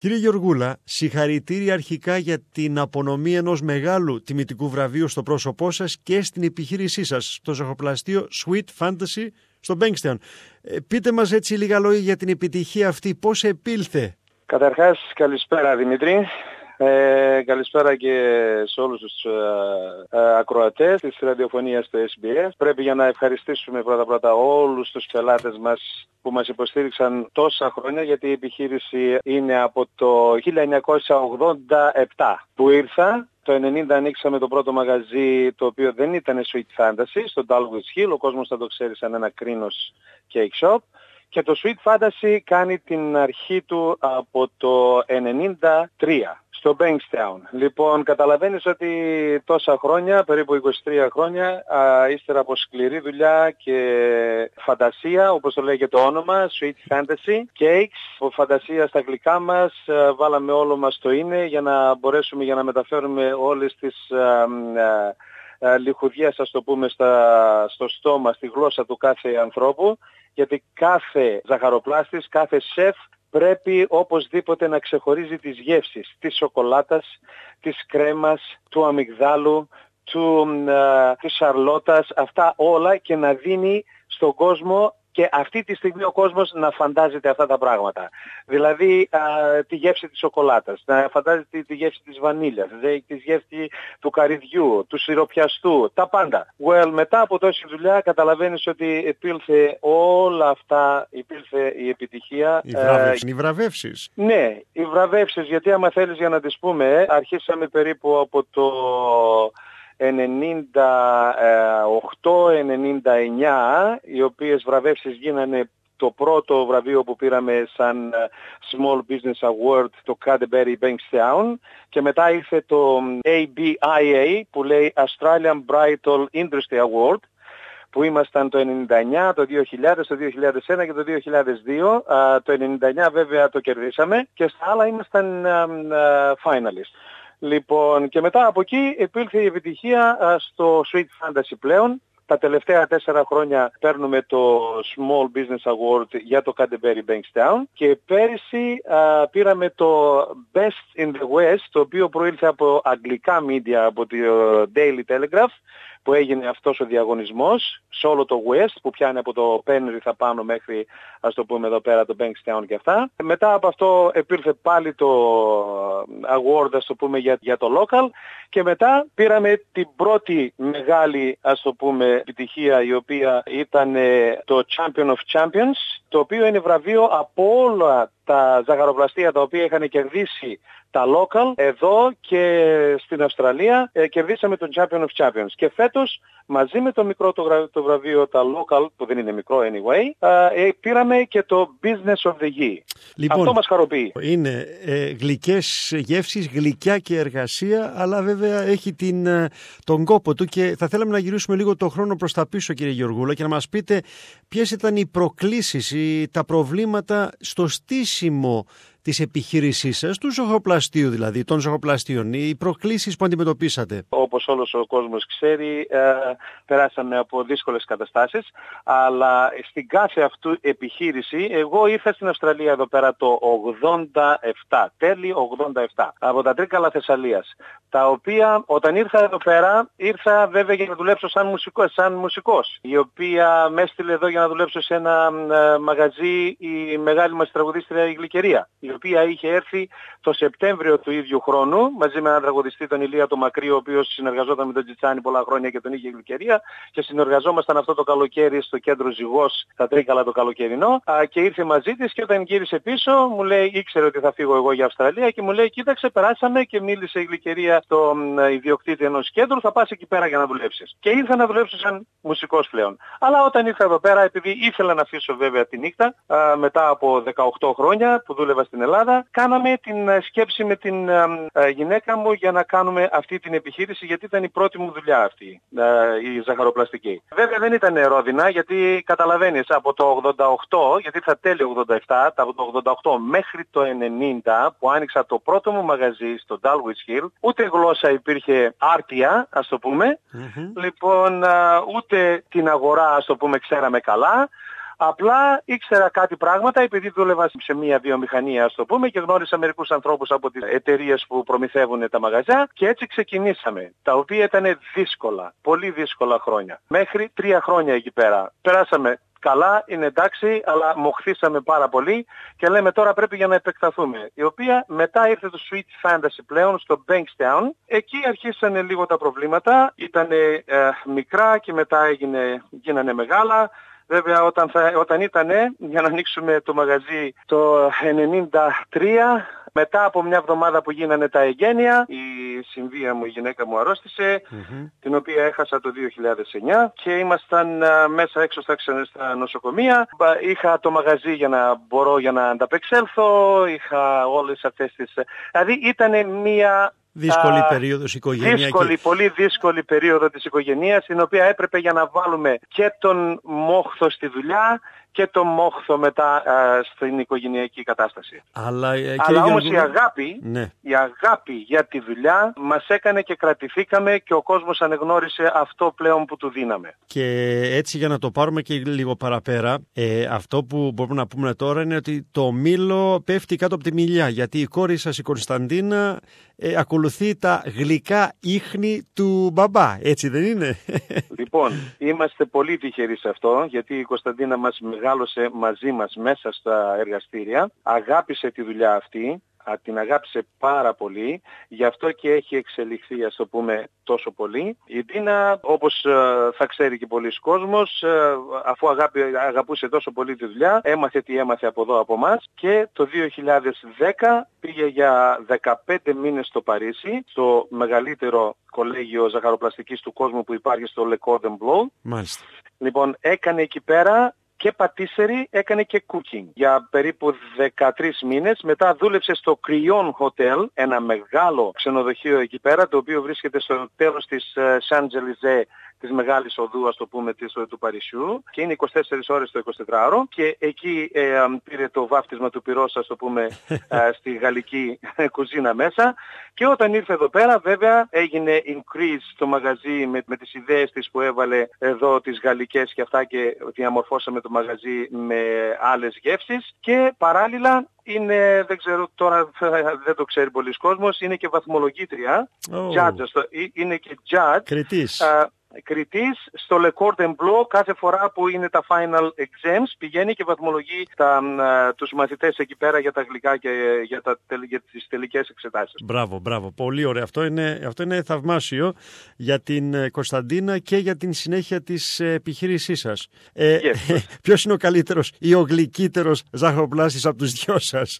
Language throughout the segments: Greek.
Κύριε Γεωργούλα, συγχαρητήρια αρχικά για την απονομή ενός μεγάλου τιμητικού βραβείου στο πρόσωπό σας και στην επιχείρησή σας, στο ζαχαροπλαστείο Sweet Fantasy στο Bankstown. Πείτε μας έτσι λίγα λόγια για την επιτυχία αυτή, πώς επήλθε. Καταρχάς, καλησπέρα Δημήτρη. Καλησπέρα και σε όλους τους ακροατές της ραδιοφωνίας του SBS. Πρέπει για να ευχαριστήσουμε πρώτα όλους τους πελάτες μας που μας υποστήριξαν τόσα χρόνια, γιατί η επιχείρηση είναι από το 1987 που ήρθα. Το 1990 ανοίξαμε το πρώτο μαγαζί, το οποίο δεν ήταν Sweet Fantasy, στο Dulwich Hill. Ο κόσμος θα το ξέρει σαν ένα κρίνος cake shop. Και το Sweet Fantasy κάνει την αρχή του από το 1993 στο Bankstown. Λοιπόν, καταλαβαίνεις ότι τόσα χρόνια, περίπου 23 χρόνια, ύστερα από σκληρή δουλειά και φαντασία, όπως το λέει και το όνομα, Sweet Fantasy, Cakes, φαντασία στα αγγλικά μας, βάλαμε όλο μας το είναι για να μπορέσουμε να μεταφέρουμε όλες τις λιχουδιές, ας το πούμε, στο στόμα, στη γλώσσα του κάθε ανθρώπου, γιατί κάθε ζαχαροπλάστης, κάθε σεφ πρέπει οπωσδήποτε να ξεχωρίζει τις γεύσεις της σοκολάτας, της κρέμας, του αμυγδάλου, της σαρλότας, αυτά όλα, και να δίνει στον κόσμο και αυτή τη στιγμή ο κόσμος να φαντάζεται αυτά τα πράγματα. Δηλαδή τη γεύση της σοκολάτας, να φαντάζεται τη γεύση της βανίλιας, τη γεύση του καρυδιού, του σιροπιαστού, τα πάντα. Μετά από τόση δουλειά καταλαβαίνεις ότι επήλθε όλα αυτά, υπήρθε η επιτυχία. Οι βραβεύσεις. Ναι, οι βραβεύσεις, γιατί άμα θέλεις για να τις πούμε, αρχίσαμε περίπου από το 98-99, οι οποίες βραβεύσεις γίνανε. Το πρώτο βραβείο που πήραμε σαν Small Business Award, το Cadbury Bankstown, και μετά ήρθε το ABIA που λέει Australian Bridal Industry Award, που ήμασταν το 99, το 2000, το 2001 και το 2002. Το 99 βέβαια το κερδίσαμε και στα άλλα ήμασταν finalist. Λοιπόν, και μετά από εκεί επήλθε η επιτυχία στο Sweet Fantasy πλέον. Τα τελευταία 4 χρόνια παίρνουμε το Small Business Award για το Cadbury Bankstown και πέρυσι πήραμε το Best in the West, το οποίο προήλθε από αγγλικά media, από το Daily Telegraph, που έγινε αυτός ο διαγωνισμός σε όλο το West, που πιάνει από το Penrith πάνω μέχρι, ας το πούμε εδώ πέρα, το Bankstown και αυτά. Μετά από αυτό επήλθε πάλι το award, ας το πούμε, για το local, και μετά πήραμε την πρώτη μεγάλη, ας το πούμε, επιτυχία, η οποία ήταν το Champion of Champions, το οποίο είναι βραβείο από όλα τα ζαχαροπλαστεία τα οποία είχαν κερδίσει τα local εδώ και στην Αυστραλία. Κερδίσαμε τον Champion of Champions. Και φέτος, μαζί με το μικρό το βραβείο, τα local, που δεν είναι μικρό anyway, πήραμε και το Business of the Year. Λοιπόν, αυτό μας χαροποιεί. Είναι γλυκές γεύσεις, γλυκιά και εργασία, αλλά βέβαια έχει τον κόπο του, και θα θέλαμε να γυρίσουμε λίγο το χρόνο προς τα πίσω, κύριε Γεωργούλα, και να μας πείτε ποιες ήταν οι προκλήσεις, τα προβλήματα στο στήσιμο της επιχείρησής σας, του ζαχαροπλαστείου δηλαδή, των ζαχαροπλαστείων, οι προκλήσεις που αντιμετωπίσατε. Όπως όλος ο κόσμος ξέρει, περάσαμε από δύσκολες καταστάσεις, αλλά στην κάθε αυτού επιχείρηση, εγώ ήρθα στην Αυστραλία εδώ πέρα το 87, τέλη 87, από τα Τρίκαλα Θεσσαλίας, τα οποία όταν ήρθα εδώ πέρα, ήρθα βέβαια για να δουλέψω σαν μουσικός, η οποία με έστειλε εδώ για να δουλέψω σε ένα μαγαζί η μεγάλη μας τραγουδίστρια, η Γλυκερία, η οποία είχε έρθει το Σεπτέμβριο του ίδιου χρόνου μαζί με έναν τραγουδιστή, τον Ηλία το Μακρύ, ο οποίος συνεργαζόταν με τον Τζιτσάνι πολλά χρόνια και τον είχε η Γλυκερία, και συνεργαζόμασταν αυτό το καλοκαίρι στο κέντρο Ζυγός, στα Τρίκαλα, το καλοκαιρινό, και ήρθε μαζί της, και όταν γύρισε πίσω μου λέει, ήξερε ότι θα φύγω εγώ για Αυστραλία, και μου λέει, κοίταξε, περάσαμε, και μίλησε η Γλυκερία στον ιδιοκτήτη ενός κέντρου, θα πας εκεί πέρα για να δουλέψεις. Και ήρθα να δουλέψω σαν μουσικός πλέον. Αλλά όταν ήρθα εδώ πέρα, επειδή ήθελα να αφήσω βέβαια τη νύχτα, μετά από 18 χρόνια που δούλευα στην Ελλάδα, κάναμε την σκέψη με την γυναίκα μου για να κάνουμε αυτή την επιχείρηση, γιατί ήταν η πρώτη μου δουλειά αυτή, η ζαχαροπλαστική. Βέβαια δεν ήταν ρόδινα, γιατί καταλαβαίνεις, από το 88, γιατί ήρθα τέλη 87, από το 88 μέχρι το 90 που άνοιξα το πρώτο μου μαγαζί στο Dulwich Hill, ούτε γλώσσα υπήρχε άρτια, ας το πούμε. Λοιπόν, ούτε την αγορά, ας το πούμε, ξέραμε καλά. Απλά ήξερα κάτι πράγματα επειδή δούλευα σε μια βιομηχανία, ας το πούμε, και γνώρισα μερικούς ανθρώπους από τις εταιρείες που προμηθεύουν τα μαγαζιά και έτσι ξεκινήσαμε. Τα οποία ήταν δύσκολα, πολύ δύσκολα χρόνια. Μέχρι 3 χρόνια εκεί πέρα. Περάσαμε καλά, είναι εντάξει, αλλά μοχθήσαμε πάρα πολύ και λέμε τώρα πρέπει για να επεκταθούμε. Η οποία μετά ήρθε το Sweet Fantasy πλέον στο Bankstown. Εκεί αρχίσανε λίγο τα προβλήματα, ήτανε μικρά και μετά γίνανε μεγάλα. Βέβαια όταν ήτανε για να ανοίξουμε το μαγαζί το 93, μετά από μια εβδομάδα που γίνανε τα εγγένεια, η συμβία μου, η γυναίκα μου αρρώστησε, την οποία έχασα το 2009 και ήμασταν μέσα έξω στα νοσοκομεία. Είχα το μαγαζί για να ανταπεξέλθω, είχα όλες αυτές τις... Δηλαδή ήτανε μια... δύσκολη περίοδος οικογενειακή. Πολύ δύσκολη περίοδο της οικογένειας, στην οποία έπρεπε για να βάλουμε και τον μόχθο στη δουλειά και τον μόχθο μετά στην οικογενειακή κατάσταση. Αλλά όμως η αγάπη για τη δουλειά μας έκανε και κρατηθήκαμε και ο κόσμος ανεγνώρισε αυτό πλέον που του δίναμε. Και έτσι για να το πάρουμε και λίγο παραπέρα, αυτό που μπορούμε να πούμε τώρα είναι ότι το μήλο πέφτει κάτω από τη μιλιά, γιατί η κόρη σας, η Κωνσταντίνα, ακολουθεί τα γλυκά ίχνη του μπαμπά, έτσι δεν είναι? Λοιπόν, είμαστε πολύ τυχεροί σε αυτό, γιατί η Κωνσταντίνα μας μεγάλωσε μαζί μας μέσα στα εργαστήρια, αγάπησε τη δουλειά αυτή, την αγάπησε πάρα πολύ, γι' αυτό και έχει εξελιχθεί, ας το πούμε, τόσο πολύ. Η Τίνα, όπως θα ξέρει και πολλοί κόσμος, αφού αγαπούσε τόσο πολύ τη δουλειά, έμαθε τι έμαθε από εδώ από μας και το 2010 πήγε για 15 μήνες στο Παρίσι, στο μεγαλύτερο κολέγιο ζαχαροπλαστικής του κόσμου που υπάρχει στο Le Cordon Bleu. Μάλιστα. Λοιπόν, έκανε εκεί πέρα και πατήσερι, έκανε και cooking για περίπου 13 μήνες. Μετά δούλεψε στο Crillon Hotel, ένα μεγάλο ξενοδοχείο εκεί πέρα, το οποίο βρίσκεται στο τέλος της Champs-Élysées, της μεγάλης οδού, ας το πούμε, του Παρισιού, και είναι 24 ώρες το 24ωρο, και εκεί πήρε το βάφτισμα του πυρός, ας το πούμε, στη γαλλική κουζίνα μέσα, και όταν ήρθε εδώ πέρα βέβαια έγινε increase στο μαγαζί με τις ιδέες της που έβαλε εδώ, τις γαλλικές και αυτά, και διαμορφώσαμε το μαγαζί με άλλες γεύσεις, και παράλληλα είναι, δεν ξέρω τώρα, δεν το ξέρει πολλοί κόσμος, είναι και βαθμολογήτρια, είναι και judge, κριτής στο Le Cordon Bleu. Κάθε φορά που είναι τα final exams πηγαίνει και βαθμολογεί τους μαθητές εκεί πέρα για τα γλυκά και για τις τελικές εξετάσεις. Μπράβο. Πολύ ωραίο. Αυτό είναι θαυμάσιο για την Κωνσταντίνα και για την συνέχεια της επιχείρησής σας. Ποιος είναι ο καλύτερος ή ο γλυκύτερος ζαχαροπλάστης από τους δυο σας?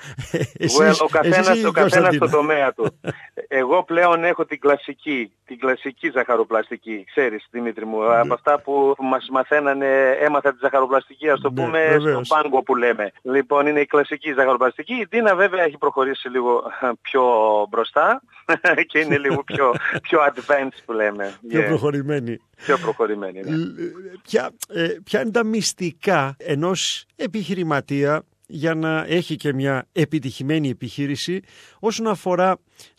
Ο καθένας στο τομέα του. Εγώ πλέον έχω την κλασική ζαχαροπλαστική. Ξέρεις, Δημήτρη μου, από αυτά που μας μαθαίνανε, έμαθα τη ζαχαροπλαστική, ας το πούμε, στο πάγκο που λέμε. Λοιπόν, είναι η κλασική ζαχαροπλαστική. Η Τίνα βέβαια έχει προχωρήσει λίγο πιο μπροστά και είναι λίγο πιο advanced που λέμε. Πιο προχωρημένη. Πιο προχωρημένη, ναι. Ποια είναι τα μυστικά ενός επιχειρηματία για να έχει και μια επιτυχημένη επιχείρηση όσον αφορά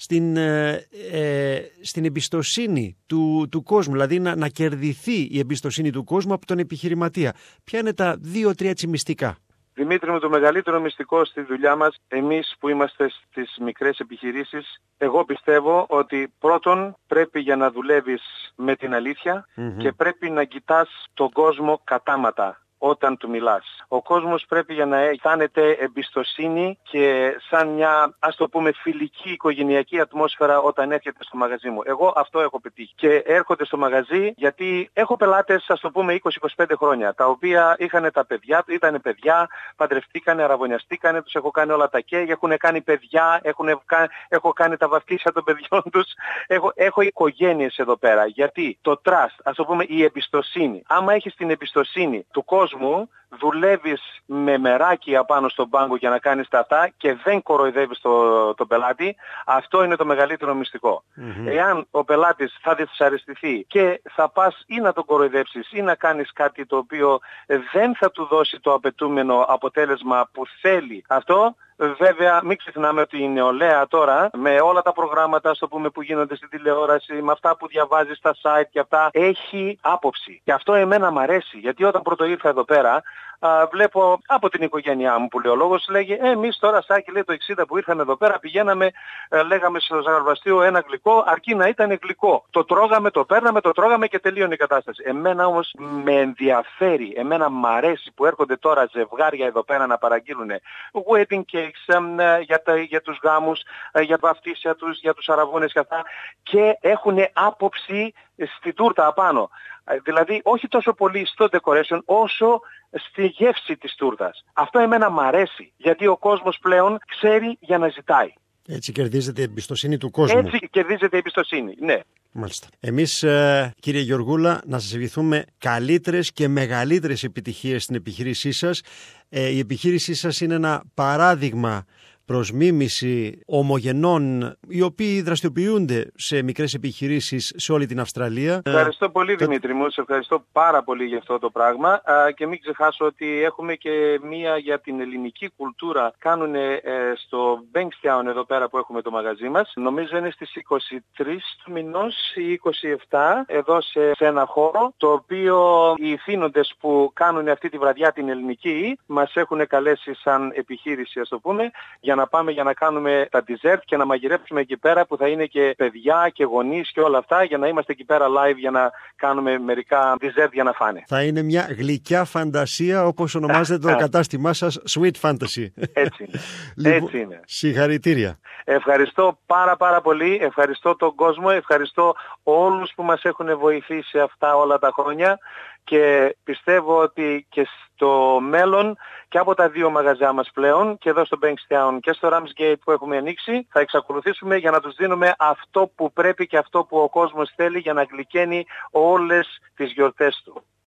στην εμπιστοσύνη του κόσμου, δηλαδή να κερδιθεί η εμπιστοσύνη του κόσμου από τον επιχειρηματία? Ποια είναι τα 2-3 έτσι μυστικά? Δημήτρη μου, το μεγαλύτερο μυστικό στη δουλειά μας, εμείς που είμαστε στις μικρές επιχειρήσεις, εγώ πιστεύω ότι πρώτον πρέπει για να δουλεύεις με την αλήθεια και πρέπει να κοιτάς τον κόσμο κατάματα όταν του μιλάς. Ο κόσμος πρέπει για να αισθάνεται εμπιστοσύνη και σαν μια, ας το πούμε, φιλική οικογενειακή ατμόσφαιρα όταν έρχεται στο μαγαζί μου. Εγώ αυτό έχω πετύχει. Και έρχονται στο μαγαζί γιατί έχω πελάτες, ας το πούμε, 20-25 χρόνια, τα οποία ήταν παιδιά, παντρευτήκανε, αραβωνιαστήκανε, τους έχω κάνει όλα τα κέγ, έχουν κάνει παιδιά, έχω κάνει τα βαφτίσια των παιδιών τους. Έχω οικογένειες εδώ πέρα. Γιατί το trust, ας το πούμε, η εμπιστοσύνη. Άμα έχεις την εμπιστοσύνη του κόσμου, δουλεύεις με μεράκι απάνω στον πάγκο για να κάνεις τα αυτά και δεν κοροϊδεύεις τον πελάτη, αυτό είναι το μεγαλύτερο μυστικό. Εάν ο πελάτης θα δυσαρεστηθεί και θα πας ή να τον κοροϊδέψεις ή να κάνεις κάτι το οποίο δεν θα του δώσει το απαιτούμενο αποτέλεσμα που θέλει, αυτό βέβαια μην ξεχνάμε ότι η νεολαία τώρα με όλα τα προγράμματα, ας το πούμε, που γίνονται στην τηλεόραση, με αυτά που διαβάζει στα site και αυτά, έχει άποψη. Και αυτό εμένα μ' αρέσει, γιατί όταν πρώτο ήρθα εδώ πέρα βλέπω από την οικογένειά μου που λέει ο λόγος, λέγει εμείς τώρα Σάκη λέει το 60 που ήρθαμε εδώ πέρα πηγαίναμε, λέγαμε στο ζαχαροπλαστείο ένα γλυκό, αρκεί να ήταν γλυκό. Το τρώγαμε, το παίρναμε, το τρώγαμε και τελείωνε η κατάσταση. Εμένα όμως με ενδιαφέρει, εμένα μ' αρέσει που έρχονται τώρα ζευγάρια εδώ πέρα να παραγγείλουν wedding cakes για τους γάμους, για τα βαφτίσια τους, για τους αραβώνες και αυτά και έχουν άποψη στη τούρτα απάνω. Δηλαδή όχι τόσο πολύ στο decoration όσο στη γεύση της τούρτας. Αυτό εμένα μ' αρέσει γιατί ο κόσμος πλέον ξέρει για να ζητάει. Έτσι κερδίζεται η εμπιστοσύνη του κόσμου. Έτσι κερδίζεται η εμπιστοσύνη, ναι. Μάλιστα. Εμείς, κύριε Γεωργούλα, να σας ευχηθούμε καλύτερες και μεγαλύτερες επιτυχίες στην επιχείρησή σας. Η επιχείρησή σας είναι ένα παράδειγμα προς μίμηση ομογενών οι οποίοι δραστηριοποιούνται σε μικρές επιχειρήσεις σε όλη την Αυστραλία. Ευχαριστώ πολύ Δημήτρη μου, σε ευχαριστώ πάρα πολύ για αυτό το πράγμα και μην ξεχάσω ότι έχουμε και μία για την ελληνική κουλτούρα κάνουν στο Bankstown εδώ πέρα που έχουμε το μαγαζί μας. Νομίζω είναι στις 23 του μηνός ή 27 εδώ σε ένα χώρο το οποίο οι ηθήνοντες που κάνουν αυτή τη βραδιά την ελληνική μας έχουν καλέσει σαν επιχείρηση ας το πούμε για να πάμε για να κάνουμε τα dessert και να μαγειρέψουμε εκεί πέρα που θα είναι και παιδιά και γονείς και όλα αυτά για να είμαστε εκεί πέρα live για να κάνουμε μερικά dessert για να φάνε. Θα είναι μια γλυκιά φαντασία όπως ονομάζεται το κατάστημά σας Sweet Fantasy. Έτσι είναι. Λοιπόν, έτσι είναι. Συγχαρητήρια. Ευχαριστώ πάρα πολύ, ευχαριστώ τον κόσμο, ευχαριστώ όλους που μας έχουν βοηθήσει αυτά όλα τα χρόνια και πιστεύω ότι και στο μέλλον και από τα δύο μαγαζιά μας πλέον και εδώ στο Bankstown και στο Ramsgate που έχουμε ανοίξει θα εξακολουθήσουμε για να τους δίνουμε αυτό που πρέπει και αυτό που ο κόσμος θέλει για να γλυκαίνει όλες τις γιορτές του.